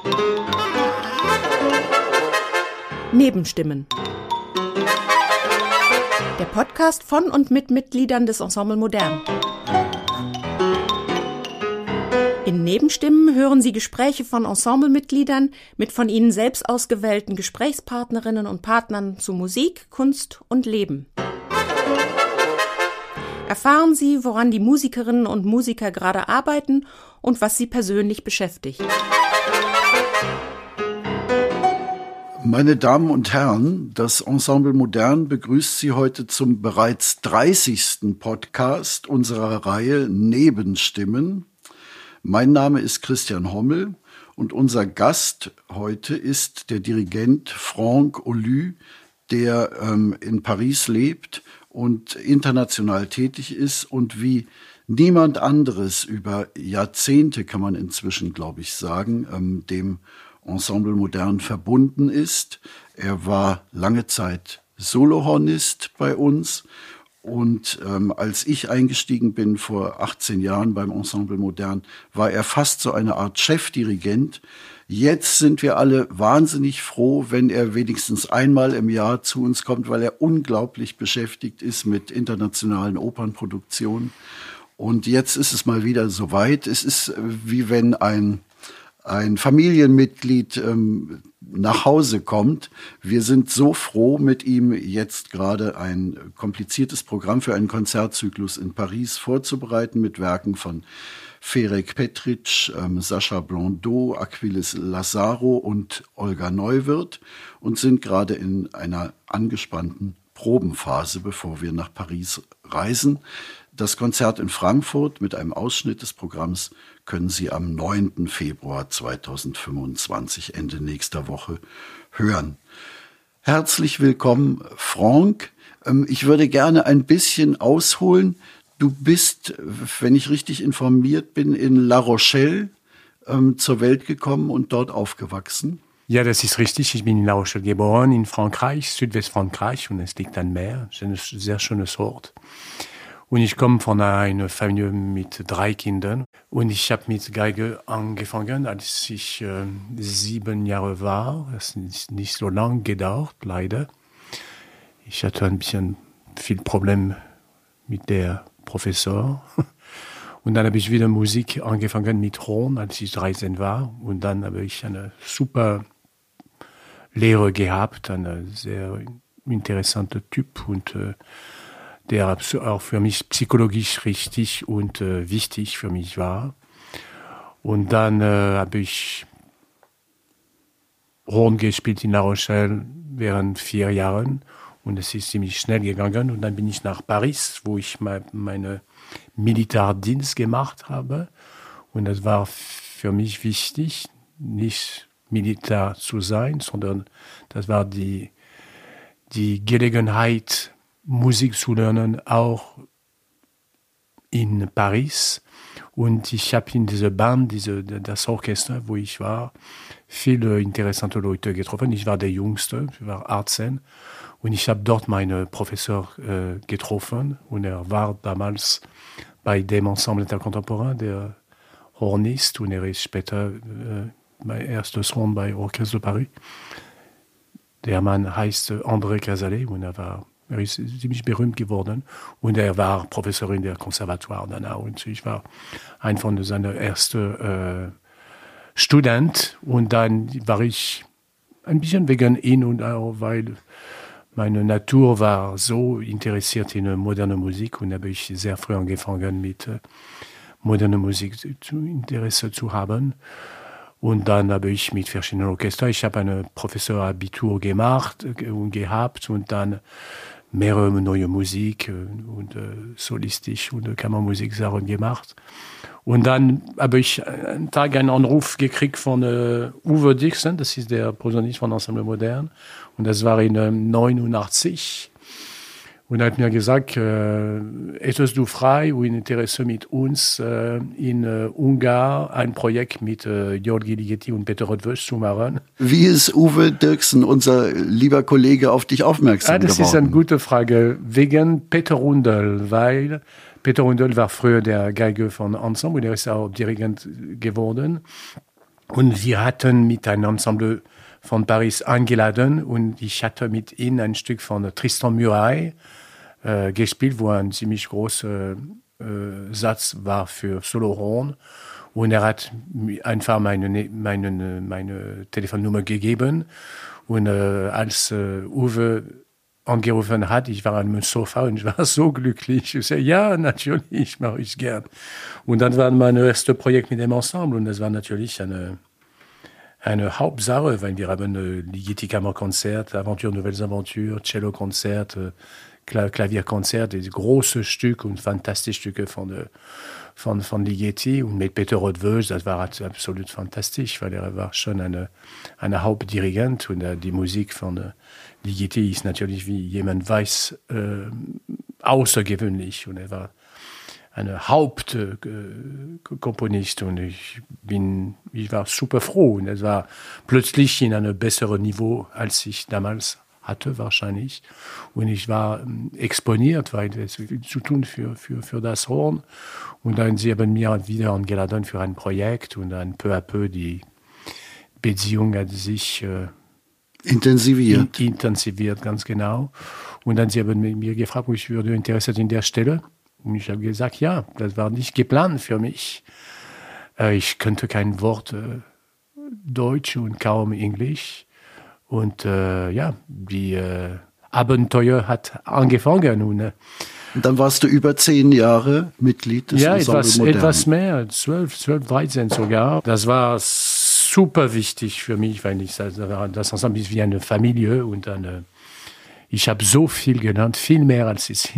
Nebenstimmen. Der Podcast von und mit Mitgliedern des Ensemble Modern. In Nebenstimmen hören Sie Gespräche von Ensemblemitgliedern mit von ihnen selbst ausgewählten Gesprächspartnerinnen und Partnern zu Musik, Kunst und Leben. Erfahren Sie, woran die Musikerinnen und Musiker gerade arbeiten und was sie persönlich beschäftigt. Meine Damen und Herren, das Ensemble Modern begrüßt Sie heute zum bereits 30. Podcast unserer Reihe Nebenstimmen. Mein Name ist Christian Hommel und unser Gast heute ist der Dirigent Franck Aulu, der in Paris lebt und international tätig ist und wie niemand anderes über Jahrzehnte, kann man inzwischen, glaube ich, sagen, dem Ensemble Modern verbunden ist. Er war lange Zeit Solohornist bei uns und als ich eingestiegen bin vor 18 Jahren beim Ensemble Modern, war er fast so eine Art Chefdirigent. Jetzt sind wir alle wahnsinnig froh, wenn er wenigstens einmal im Jahr zu uns kommt, weil er unglaublich beschäftigt ist mit internationalen Opernproduktionen. Und jetzt ist es mal wieder soweit. Es ist wie wenn ein Familienmitglied nach Hause kommt. Wir sind so froh, mit ihm jetzt gerade ein kompliziertes Programm für einen Konzertzyklus in Paris vorzubereiten mit Werken von Ferenc Petric, Sacha Blondeau, Aquiles Lazaro und Olga Neuwirth und sind gerade in einer angespannten Probenphase, bevor wir nach Paris reisen. Das Konzert in Frankfurt mit einem Ausschnitt des Programms können Sie am 9. Februar 2025, Ende nächster Woche, hören. Herzlich willkommen, Franck. Ich würde gerne ein bisschen ausholen. Du bist, wenn ich richtig informiert bin, in La Rochelle zur Welt gekommen und dort aufgewachsen. Ja, das ist richtig. Ich bin in La Rochelle geboren, in Frankreich, Südwestfrankreich, und es liegt am Meer. Es ist ein sehr schönes Ort. Und ich komme von einer Familie mit 3 Kindern. Und ich habe mit Geige angefangen, als ich 7 Jahre war. Das ist nicht so lang gedauert, leider. Ich hatte ein bisschen viel Problem mit der Professor. Und dann habe ich wieder Musik angefangen mit Horn, als ich 13 war. Und dann habe ich eine super Lehre gehabt, ein sehr interessanter Typ und der auch für mich psychologisch richtig und wichtig für mich war. Und dann habe ich Horn gespielt in La Rochelle während 4 Jahren und es ist ziemlich schnell gegangen. Und dann bin ich nach Paris, wo ich meine Militärdienst gemacht habe. Und das war für mich wichtig, nicht Militär zu sein, sondern das war die Gelegenheit, Musik zu lernen, auch in Paris. Und ich habe in dieser Band, das Orchester, wo ich war, viele interessante Leute getroffen. Ich war der Jüngste, ich war 18. Und ich habe dort meinen Professor getroffen. Und er war damals bei dem Ensemble Intercontemporain, der Hornist. Und er ist später mein erstes Horn bei Orchestre de Paris. Der Mann heißt André Casalet und er ist ziemlich berühmt geworden und er war Professor in der Konservatoire danach und ich war ein von seinen ersten Studenten und dann war ich ein bisschen wegen ihn und auch weil meine Natur war so interessiert in moderne Musik und habe ich sehr früh angefangen mit moderner Musik Interesse zu haben. Und dann habe ich mit verschiedenen Orchestern, ich habe eine Professorabitur gemacht und gehabt und dann mehrere neue Musik und solistisch und Kammermusik-Sachen gemacht. Und dann habe ich einen Tag einen Anruf gekriegt von Uwe Dixon, das ist der Posaunist von Ensemble Modern. Und das war in 89. Und er hat mir gesagt, hättest du frei und Interesse mit uns in Ungarn ein Projekt mit Georgi Ligeti und Peter Rötvös zu machen. Wie ist Uwe Dirksen, unser lieber Kollege, auf dich aufmerksam geworden? Das ist eine gute Frage. Wegen Peter Rundel, weil Peter Rundel war früher der Geige von Ensemble und er ist auch Dirigent geworden. Und wir hatten mit einem Ensemble von Paris eingeladen und ich hatte mit ihnen ein Stück von Tristan Murail gespielt, wo ein ziemlich großer Satz war für Solohorn. Und er hat einfach meine Telefonnummer gegeben. Und als Uwe angerufen hat, ich war an meinem Sofa und ich war so glücklich. Ich sagte, ja, natürlich, mache ich gern. Und dann war mein erstes Projekt mit dem Ensemble und das war natürlich eine Hauptsache, weil wir haben Ligeti-Kammerkonzert, Aventure Nouvelles Aventures, Cello-Konzert, Klavierkonzert, große Stücke und fantastische Stücke von Ligeti und mit Peter Rothwösch, das war absolut fantastisch, weil er war schon eine Hauptdirigent und die Musik von Ligeti ist natürlich, wie jemand weiß, außergewöhnlich und er war ein Hauptkomponist und ich war super froh und es war plötzlich in einem besseren Niveau, als ich damals hatte wahrscheinlich. Und ich war exponiert, weil es viel zu tun für das Horn. Und dann sie haben mir wieder eingeladen für ein Projekt und dann peu à peu die Beziehung hat sich intensiviert, ganz genau. Und dann sie haben mir gefragt, ob ich würde interessiert in der Stelle. Und ich habe gesagt, ja, das war nicht geplant für mich. Ich kannte kein Wort Deutsch und kaum Englisch. Und die Abenteuer hat angefangen. Und dann warst du über 10 Jahre Mitglied des Ensemble Modern. Etwas mehr, 12, 13 sogar. Das war super wichtig für mich, weil das Ensemble ist wie eine Familie. Und ich habe so viel gelernt, viel mehr als ich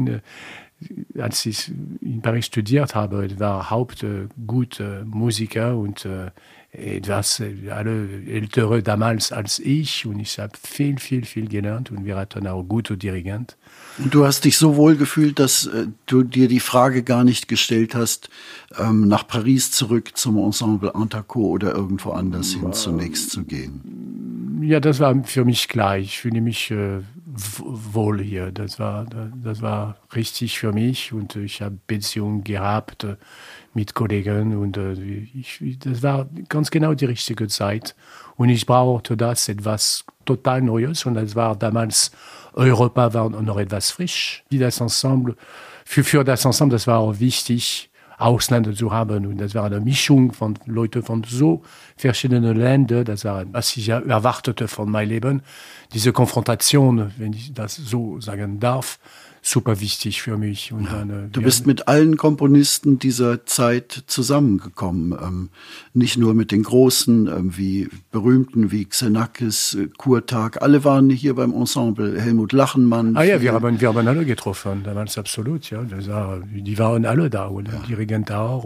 in Paris studiert habe. Ich war guter Musiker und etwas alle Ältere damals als ich und ich habe viel gelernt und wir hatten auch gute Dirigenten. Und du hast dich so wohl gefühlt, dass du dir die Frage gar nicht gestellt hast, nach Paris zurück zum Ensemble Antaco oder irgendwo anders hin zunächst zu gehen? Ja, das war für mich klar. Ich fühle mich wohl hier. Das war richtig für mich und ich habe Beziehungen gehabt mit Kollegen und das war ganz genau die richtige Zeit. Und ich brauchte das etwas total Neues und das war damals, Europa war noch etwas frisch. Wie das Ensemble, für das Ensemble, das war auch wichtig, Ausländer zu haben. Und das war eine Mischung von Leuten von so verschiedenen Ländern. Das war, was ich erwartete von meinem Leben. Diese Konfrontation, wenn ich das so sagen darf, super wichtig für mich. Und dann, du bist mit allen Komponisten dieser Zeit zusammengekommen. Nicht nur mit den Großen, wie Berühmten, wie Xenakis, Kurtag. Alle waren hier beim Ensemble. Helmut Lachenmann. Ja, wir haben alle getroffen. Damals absolut, ja. Die waren alle da. Und der Dirigent auch.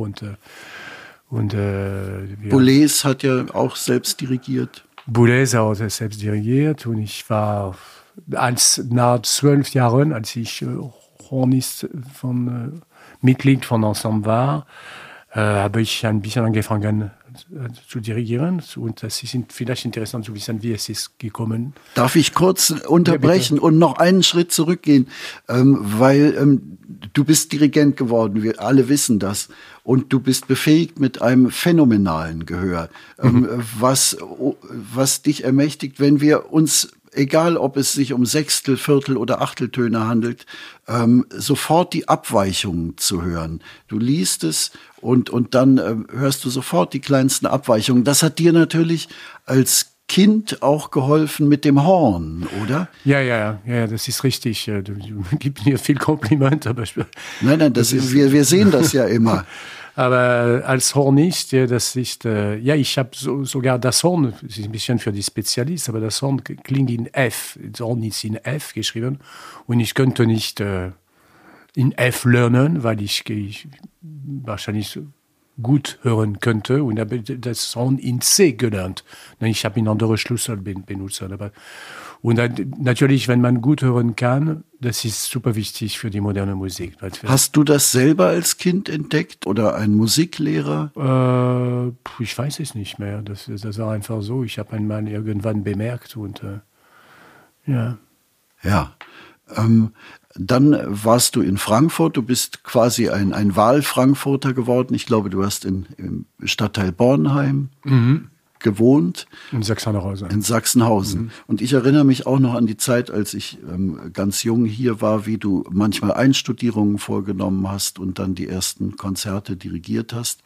Boulez hat ja auch selbst dirigiert. Boulez hat auch selbst dirigiert. Und ich war nach 12 Jahren, als ich Hornist Mitglied von Ensemble war, habe ich ein bisschen angefangen zu dirigieren. Und das ist vielleicht interessant zu wissen, wie es ist gekommen. Darf ich kurz unterbrechen und noch einen Schritt zurückgehen? Weil du bist Dirigent geworden, wir alle wissen das. Und du bist befähigt mit einem phänomenalen Gehör, was dich ermächtigt, wenn wir uns, egal ob es sich um Sechstel-, Viertel- oder Achteltöne handelt, sofort die Abweichungen zu hören. Du liest es und dann hörst du sofort die kleinsten Abweichungen. Das hat dir natürlich als Kind auch geholfen mit dem Horn, oder? Ja, das ist richtig. Du gibst mir viel Kompliment. Aber nein, wir sehen das ja immer. Aber als Hornist, das ist, ich habe sogar das Horn, das ist ein bisschen für die Spezialisten, aber das Horn klingt in F. Das Horn ist in F geschrieben und ich könnte nicht in F lernen, weil ich wahrscheinlich gut hören könnte und habe das Horn in C gelernt. Ich habe einen anderen Schlüssel benutzt. Und dann, natürlich, wenn man gut hören kann, das ist super wichtig für die moderne Musik. Hast du das selber als Kind entdeckt oder ein Musiklehrer? Ich weiß es nicht mehr. Das war einfach so. Ich habe einmal irgendwann bemerkt und ja. Ja. Dann warst du in Frankfurt, du bist quasi ein Wahlfrankfurter geworden. Ich glaube, du hast im Stadtteil Bornheim gewohnt. In Sachsenhausen. In Sachsenhausen. Und ich erinnere mich auch noch an die Zeit, als ich ganz jung hier war, wie du manchmal Einstudierungen vorgenommen hast und dann die ersten Konzerte dirigiert hast.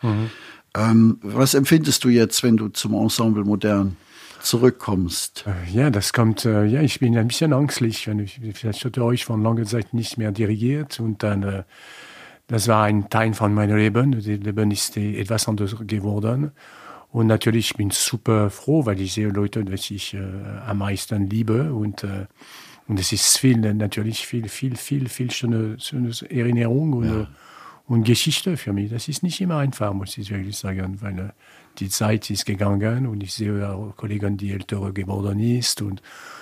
Was empfindest du jetzt, wenn du zum Ensemble Modern zurückkommst? Ja, das kommt, ich bin ein bisschen ängstlich, vielleicht hatte ich von langer Zeit nicht mehr dirigiert und dann, das war ein Teil von meinem Leben. Das Leben ist etwas anders geworden. Und natürlich bin ich super froh, weil ich sehe Leute, die ich am meisten liebe und es ist natürlich viel schöne Erinnerung und Geschichte für mich. Das ist nicht immer einfach, muss ich wirklich sagen, weil die Zeit ist gegangen und ich sehe auch Kollegen, die älter geworden ist und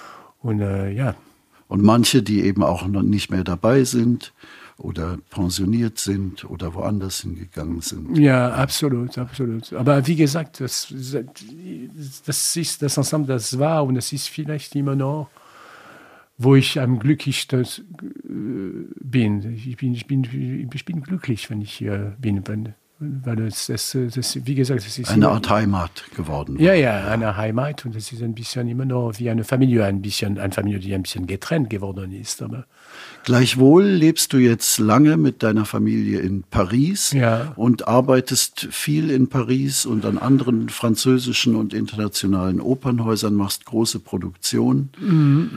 ja. Und manche, die eben auch noch nicht mehr dabei sind oder pensioniert sind oder woanders hingegangen sind. Ja, absolut. Aber wie gesagt, das ist das Ensemble, das war und das ist vielleicht immer noch, wo ich am glücklichsten bin. Ich bin glücklich, wenn ich hier bin, weil das wie gesagt, es ist eine Art Heimat geworden. Ja, eine Heimat und es ist ein bisschen immer noch wie eine Familie, eine Familie, die ein bisschen getrennt geworden ist. Aber gleichwohl lebst du jetzt lange mit deiner Familie in Paris und arbeitest viel in Paris und an anderen französischen und internationalen Opernhäusern, machst große Produktionen.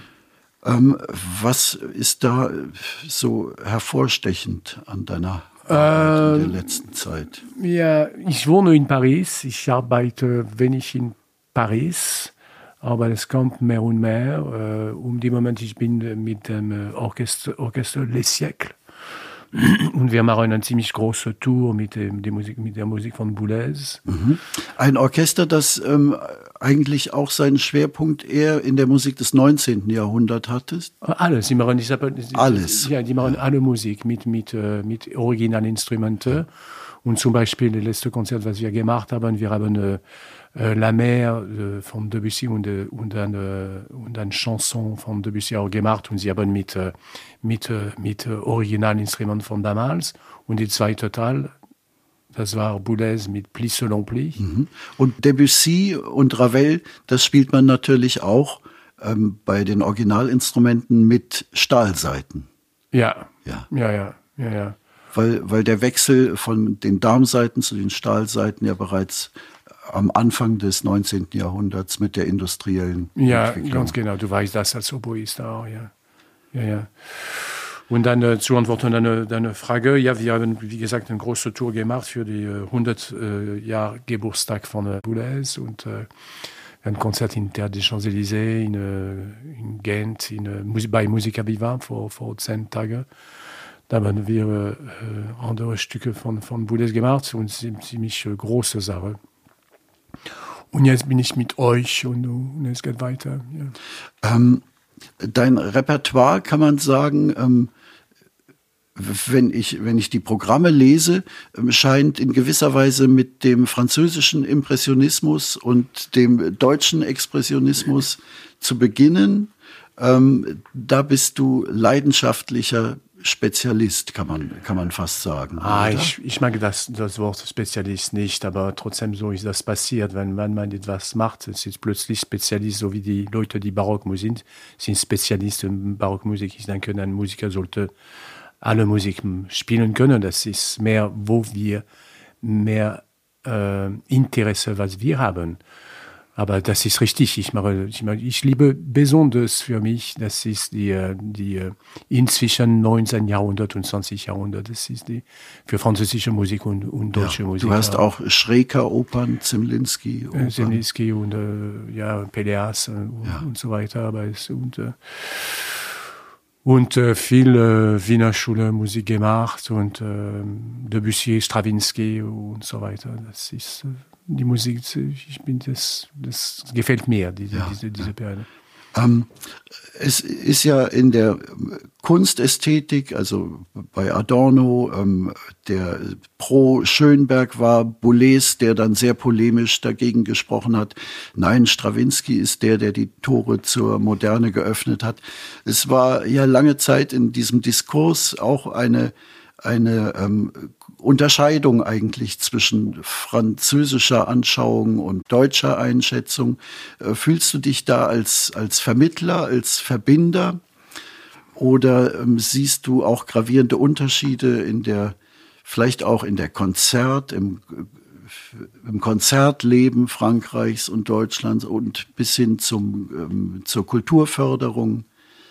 Was ist da so hervorstechend an deiner Arbeit in der letzten Zeit? Ja, ich wohne in Paris, ich arbeite wenig in Paris, aber es kommt mehr und mehr. Die Moment, ich bin mit dem Orchester Les Siècles und wir machen eine ziemlich große Tour mit der Musik von Boulez. Ein Orchester, das eigentlich auch seinen Schwerpunkt eher in der Musik des 19. Jahrhunderts hatte? Alles, die machen alles. Ja, die machen alle Musik mit Originalinstrumenten. Und zum Beispiel das letzte Konzert, was wir gemacht haben, wir haben La Mer von Debussy und eine Chanson von Debussy auch gemacht und sie haben mit Originalinstrumenten von damals. Und die zweite Teil, das war Boulez mit Plis selon Plis. Und Debussy und Ravel, das spielt man natürlich auch bei den Originalinstrumenten mit Stahlsaiten. Ja. Weil der Wechsel von den Darmsaiten zu den Stahlsaiten ja bereits am Anfang des 19. Jahrhunderts mit der industriellen Entwicklung. Ja, ganz genau. Du weißt das als Oboist auch, ja. Und dann zu antworten deine Frage, ja, wir haben, wie gesagt, eine große Tour gemacht für die 100 Geburtstag von Boulez und ein Konzert in Terre des Champs-Élysées, in Gent, bei Musica Viva vor 10 Tagen. Da haben wir andere Stücke von Boulez gemacht und es ist eine ziemlich große Sache. Und jetzt bin ich mit euch und es geht weiter. Ja. Dein Repertoire, kann man sagen, wenn ich die Programme lese, scheint in gewisser Weise mit dem französischen Impressionismus und dem deutschen Expressionismus zu beginnen. Da bist du leidenschaftlicher Spezialist, kann man fast sagen. Ich mag das Wort Spezialist nicht, aber trotzdem so ist das passiert. Wenn man etwas macht, es ist plötzlich Spezialist, so wie die Leute, die Barockmusik sind Spezialisten in Barockmusik. Ich denke, ein Musiker sollte alle Musik spielen können. Das ist mehr, wo wir mehr Interesse, was wir haben. Aber das ist richtig. Ich liebe besonders für mich, das ist die inzwischen 19. Jahrhundert und 20. Jahrhundert. Das ist die für französische Musik und deutsche Musik. Du hast auch Schreker-Opern, Zemlinsky und Péléas und so weiter. Aber viel Wiener Schule Musik gemacht und Debussy, Stravinsky und so weiter. Das ist die Musik, das gefällt mir, diese Periode. Es ist ja in der Kunstästhetik, also bei Adorno, der pro Schönberg war, Boulez, der dann sehr polemisch dagegen gesprochen hat. Nein, Strawinsky ist der die Tore zur Moderne geöffnet hat. Es war ja lange Zeit in diesem Diskurs auch eine Unterscheidung eigentlich zwischen französischer Anschauung und deutscher Einschätzung. Fühlst du dich da als Vermittler, als Verbinder? Oder siehst du auch gravierende Unterschiede vielleicht auch in der im Konzertleben Frankreichs und Deutschlands und bis hin zur Kulturförderung?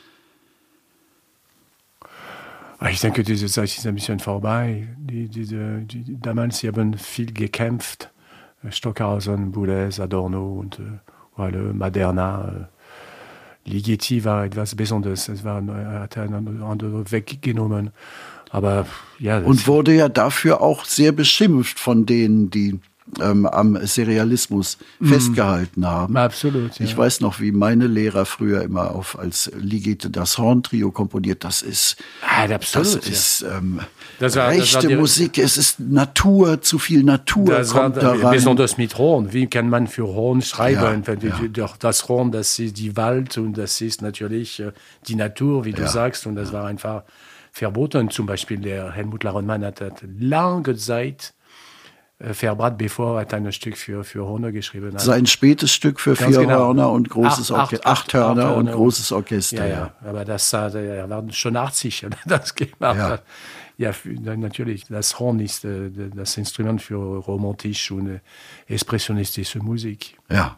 Ich denke, diese Zeit ist ein bisschen vorbei. Damals sie haben viel gekämpft. Stockhausen, Boulez, Adorno und Maderna. Ligeti war etwas Besonderes. Es hat einen anderen Weg genommen. Aber ja. Und wurde ja dafür auch sehr beschimpft von denen, die am Serialismus festgehalten haben. Absolut. Ja. Ich weiß noch, wie meine Lehrer früher immer als Ligeti das Horn-Trio komponiert. Das ist rechte Musik. Es ist Natur, zu viel Natur kommt da rein. Besonders mit Horn. Wie kann man für Horn schreiben? Das Horn, das ist die Wald und das ist natürlich die Natur, wie du sagst. Und das war einfach verboten. Zum Beispiel der Helmut Laronmann hat lange Zeit verbrannt, bevor er ein Stück für Hörner geschrieben hat. Sein spätes Stück für vier Hörner und großes Orchester. 8 Hörner und großes Orchester. Ja. Aber er war schon 80, als er das gemacht hat. Ja, natürlich, das Horn ist das Instrument für romantische und expressionistische Musik. Ja.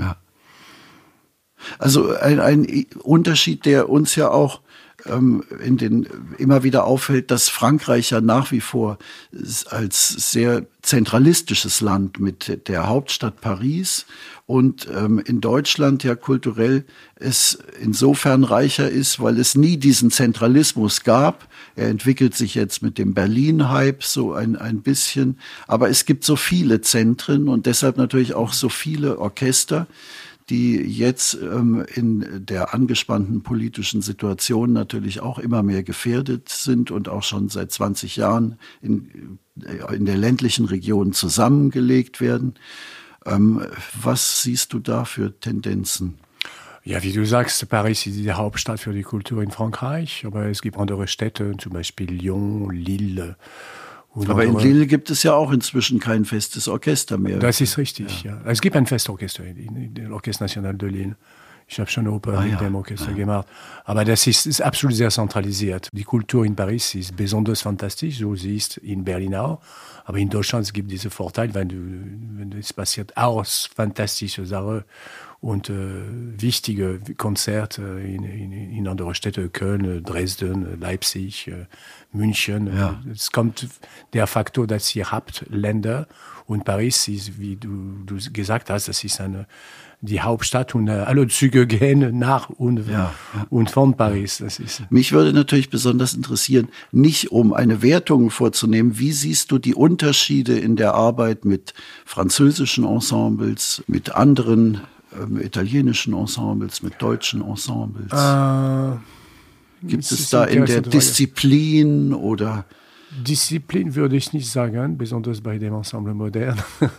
Also ein Unterschied, der uns ja auch immer wieder auffällt, dass Frankreich ja nach wie vor als sehr zentralistisches Land mit der Hauptstadt Paris und in Deutschland ja kulturell es insofern reicher ist, weil es nie diesen Zentralismus gab. Er entwickelt sich jetzt mit dem Berlin-Hype so ein bisschen, aber es gibt so viele Zentren und deshalb natürlich auch so viele Orchester, die jetzt in der angespannten politischen Situation natürlich auch immer mehr gefährdet sind und auch schon seit 20 Jahren in der ländlichen Region zusammengelegt werden. Was siehst du da für Tendenzen? Ja, wie du sagst, Paris ist die Hauptstadt für die Kultur in Frankreich, aber es gibt andere Städte, zum Beispiel Lyon, Lille. Aber in Lille gibt es ja auch inzwischen kein festes Orchester mehr. Das ist richtig, ja. Es gibt ein Festorchester, l'Orchestre National de Lille. Ich habe schon Oper mit dem Orchester gemacht. Aber das ist absolut sehr zentralisiert. Die Kultur in Paris ist besonders fantastisch, so sie ist in Berlin auch. Aber in Deutschland gibt es diesen Vorteil, wenn es passiert auch fantastische Sachen und wichtige Konzerte in anderen Städten, Köln, Dresden, Leipzig, München. Ja. Es kommt der Faktor, dass ihr habt Länder und Paris ist, wie du gesagt hast, das ist die Hauptstadt und alle Züge gehen nach und von Paris. Das ist. Mich würde natürlich besonders interessieren, nicht um eine Wertung vorzunehmen, wie siehst du die Unterschiede in der Arbeit mit französischen Ensembles, mit anderen italienischen Ensembles, mit deutschen Ensembles? Gibt es da in der Disziplin oder? Disziplin würde ich nicht sagen, besonders bei dem Ensemble modern.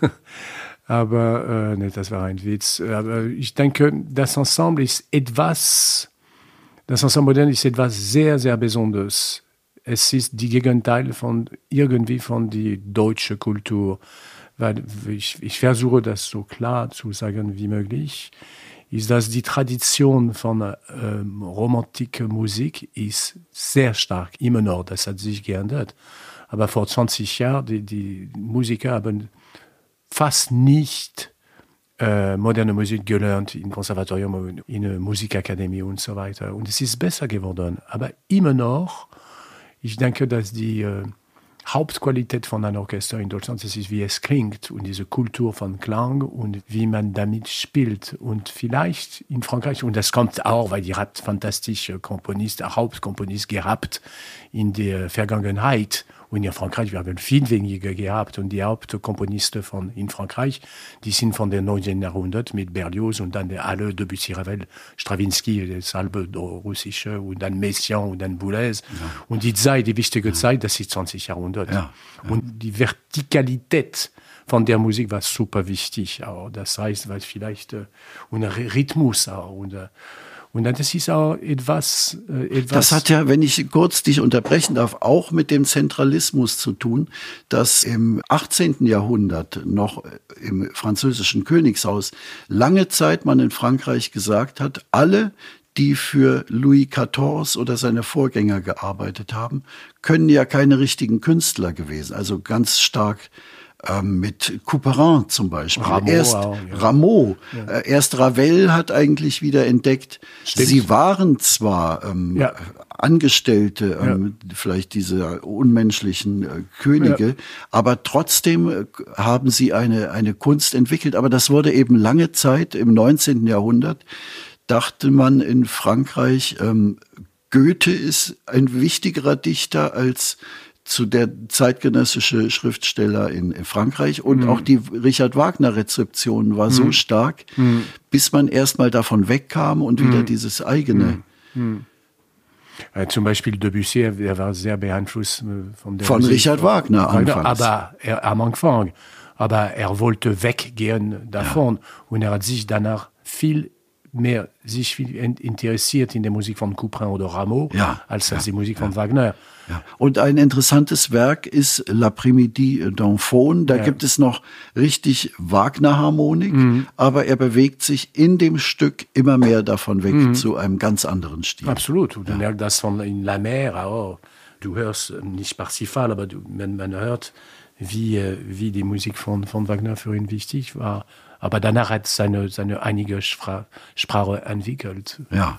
Aber das war ein Witz. Aber ich denke, das Ensemble modern ist etwas sehr, sehr Besonderes. Es ist die Gegenteil von der deutschen Kultur. Weil ich versuche, das so klar zu sagen wie möglich, ist, dass die Tradition von Romantikmusik ist sehr stark, immer noch. Das hat sich geändert. Aber vor 20 Jahren, die Musiker haben fast nicht moderne Musik gelernt im Konservatorium, in der Musikakademie und so weiter. Und es ist besser geworden. Aber immer noch, ich denke, dass die Hauptqualität von einem Orchester in Deutschland, das ist, wie es klingt und diese Kultur von Klang und wie man damit spielt. Und vielleicht in Frankreich, und das kommt auch, weil ihr habt fantastische Hauptkomponisten gehabt in der Vergangenheit Und in Frankreich, wir haben viel weniger gehabt. Und die Hauptkomponisten in Frankreich, die sind von dem 19. Jahrhundert mit Berlioz und dann alle Debussy, Ravel, Stravinsky, das halbe Russische und dann Messiaen und dann Boulez. Ja. Und die wichtige Zeit, das ist 20. Jahrhundert. Ja. Ja. Und die Vertikalität von der Musik war super wichtig. Auch. Das heißt, weil vielleicht ein Rhythmus auch. Und das ist auch etwas. Das hat ja, wenn ich kurz dich unterbrechen darf, auch mit dem Zentralismus zu tun, dass im 18. Jahrhundert noch im französischen Königshaus lange Zeit man in Frankreich gesagt hat, alle, die für Louis XIV oder seine Vorgänger gearbeitet haben, können ja keine richtigen Künstler gewesen. Also ganz stark mit Couperin zum Beispiel. Rameau. Ja. Erst Ravel hat eigentlich wieder entdeckt, Stimmt. Sie waren zwar Angestellte, vielleicht diese unmenschlichen Könige, aber trotzdem haben sie eine Kunst entwickelt. Aber das wurde eben lange Zeit im 19. Jahrhundert, dachte man in Frankreich, Goethe ist ein wichtigerer Dichter als zu der zeitgenössische Schriftsteller in Frankreich. Und auch die Richard-Wagner-Rezeption war so stark, bis man erstmal davon wegkam und wieder dieses eigene. Zum Beispiel Debussy, der war sehr beeinflusst von Richard Wagner anfangs. Aber am Anfang. Aber er wollte weggehen davon und er hat sich danach viel interessiert in der Musik von Couperin oder Rameau als die Musik von Wagner. Ja. Und ein interessantes Werk ist L'Après-midi d'Enfone. Da gibt es noch richtig Wagner-Harmonik, aber er bewegt sich in dem Stück immer mehr davon weg zu einem ganz anderen Stil. Absolut. Und du merkst das von in La Mer auch. Du hörst nicht Parsifal, aber man hört, wie die Musik von Wagner für ihn wichtig war. Aber danach hat seine einige Sprache entwickelt. Ja.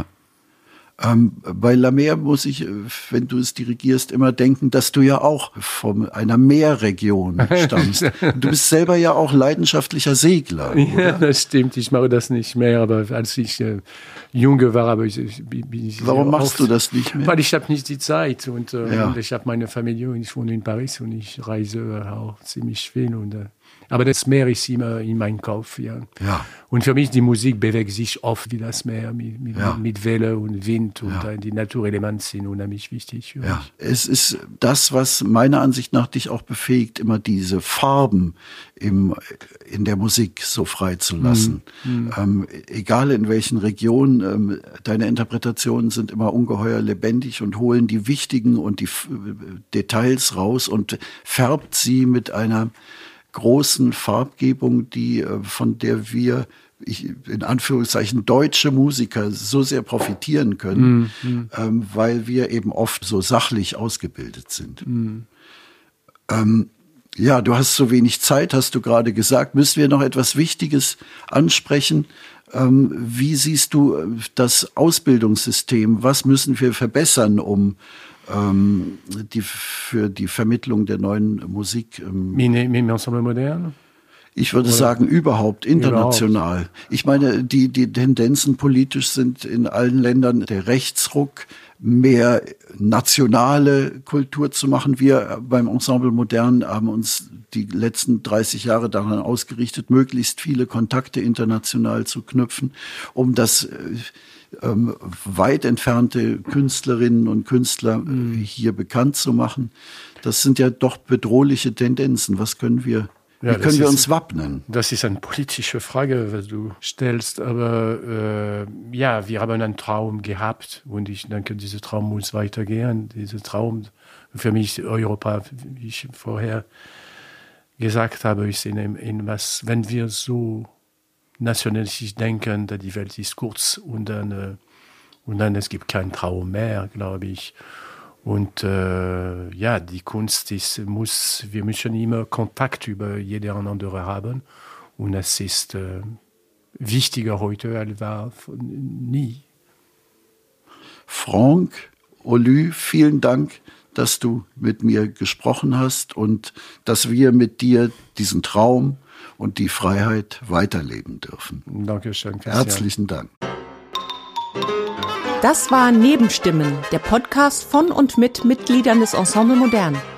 Bei La Mer muss ich, wenn du es dirigierst, immer denken, dass du ja auch von einer Meerregion stammst. Du bist selber ja auch leidenschaftlicher Segler, oder? Ja, das stimmt. Ich mache das nicht mehr, aber als ich Junge war, bin ich Warum machst du das nicht mehr? Weil ich habe nicht die Zeit und ich habe meine Familie und ich wohne in Paris und ich reise auch ziemlich viel aber das Meer ist immer in meinem Kopf, ja. Und für mich, die Musik bewegt sich oft wie das Meer, mit Welle und Wind und die Naturelemente sind unheimlich wichtig. Es ist das, was meiner Ansicht nach dich auch befähigt, immer diese Farben in der Musik so frei zu lassen. Egal in welchen Regionen, deine Interpretationen sind immer ungeheuer lebendig und holen die wichtigen und die Details raus und färbt sie mit einer großen Farbgebung, von der wir, in Anführungszeichen, deutsche Musiker so sehr profitieren können, weil wir eben oft so sachlich ausgebildet sind. Du hast so wenig Zeit, hast du gerade gesagt. Müssen wir noch etwas Wichtiges ansprechen? Wie siehst du das Ausbildungssystem? Was müssen wir verbessern, um für die Vermittlung der neuen Musik. Mit Ensemble modern? Ich würde sagen, überhaupt international. Ich meine, die Tendenzen politisch sind in allen Ländern der Rechtsruck, mehr nationale Kultur zu machen. Wir beim Ensemble Modern haben uns die letzten 30 Jahre daran ausgerichtet, möglichst viele Kontakte international zu knüpfen, um das weit entfernte Künstlerinnen und Künstler hier bekannt zu machen. Das sind ja doch bedrohliche Tendenzen. Wie können wir uns wappnen? Das ist eine politische Frage, was du stellst. Aber wir haben einen Traum gehabt und ich denke, dieser Traum muss weitergehen. Dieser Traum für mich Europa, wie ich vorher gesagt habe, ist in was, wenn wir so nationalistisch denken, dass die Welt ist kurz und dann es gibt keinen Traum mehr, glaube ich. Und die Kunst wir müssen immer Kontakt über jede andere haben und es ist wichtiger heute als war nie. Franck Aulu, vielen Dank, dass du mit mir gesprochen hast und dass wir mit dir diesen Traum und die Freiheit weiterleben dürfen. Dankeschön. Herzlichen Dank. Das war Nebenstimmen, der Podcast von und mit Mitgliedern des Ensemble Modern.